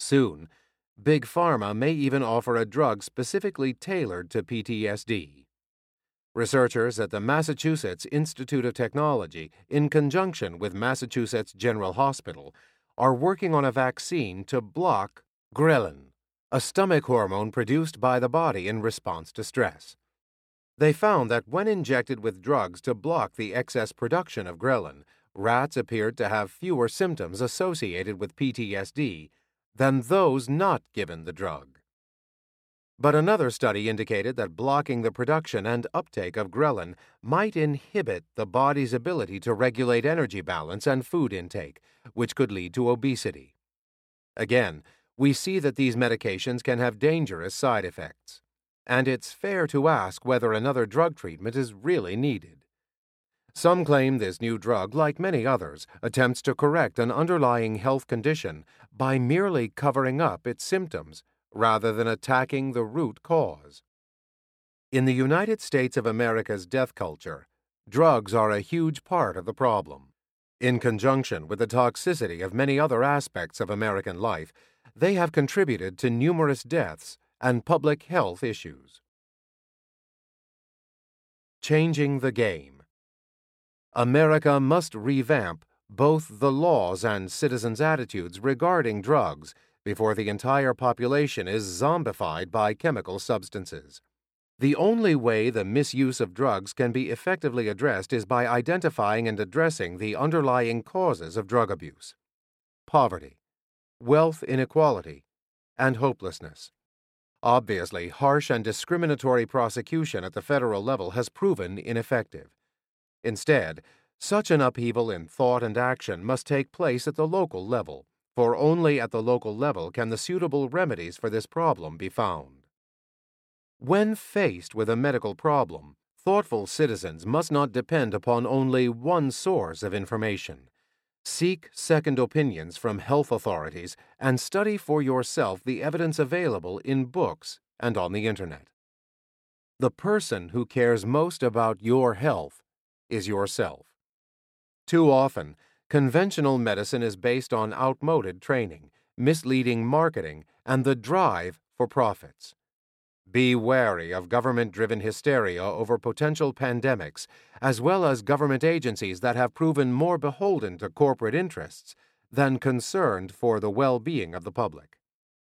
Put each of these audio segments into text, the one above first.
Soon, Big Pharma may even offer a drug specifically tailored to PTSD. Researchers at the Massachusetts Institute of Technology, in conjunction with Massachusetts General Hospital, are working on a vaccine to block ghrelin, a stomach hormone produced by the body in response to stress. They found that when injected with drugs to block the excess production of ghrelin, rats appeared to have fewer symptoms associated with PTSD than those not given the drug. But another study indicated that blocking the production and uptake of ghrelin might inhibit the body's ability to regulate energy balance and food intake, which could lead to obesity. Again, we see that these medications can have dangerous side effects, and it's fair to ask whether another drug treatment is really needed. Some claim this new drug, like many others, attempts to correct an underlying health condition by merely covering up its symptoms, rather than attacking the root cause. In the United States of America's death culture, drugs are a huge part of the problem. In conjunction with the toxicity of many other aspects of American life, they have contributed to numerous deaths and public health issues. Changing the game. America must revamp both the laws and citizens' attitudes regarding drugs before the entire population is zombified by chemical substances. The only way the misuse of drugs can be effectively addressed is by identifying and addressing the underlying causes of drug abuse: poverty, wealth inequality, and hopelessness. Obviously, harsh and discriminatory prosecution at the federal level has proven ineffective. Instead, such an upheaval in thought and action must take place at the local level, for only at the local level can the suitable remedies for this problem be found. When faced with a medical problem, thoughtful citizens must not depend upon only one source of information. Seek second opinions from health authorities and study for yourself the evidence available in books and on the Internet. The person who cares most about your health is yourself. Too often, conventional medicine is based on outmoded training, misleading marketing, and the drive for profits. Be wary of government-driven hysteria over potential pandemics, as well as government agencies that have proven more beholden to corporate interests than concerned for the well-being of the public.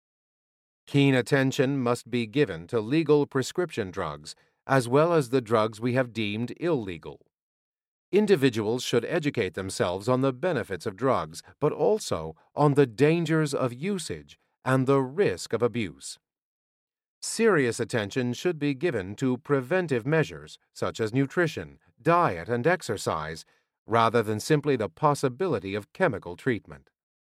Keen attention must be given to legal prescription drugs, as well as the drugs we have deemed illegal. Individuals should educate themselves on the benefits of drugs, but also on the dangers of usage and the risk of abuse. Serious attention should be given to preventive measures such as nutrition, diet, and exercise, rather than simply the possibility of chemical treatment.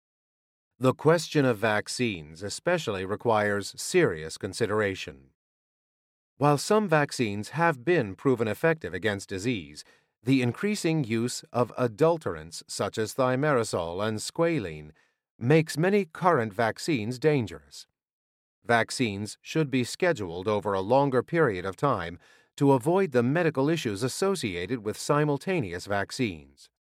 The question of vaccines especially requires serious consideration. While some vaccines have been proven effective against disease, the increasing use of adulterants such as thimerosal and squalene makes many current vaccines dangerous. Vaccines should be scheduled over a longer period of time to avoid the medical issues associated with simultaneous vaccines.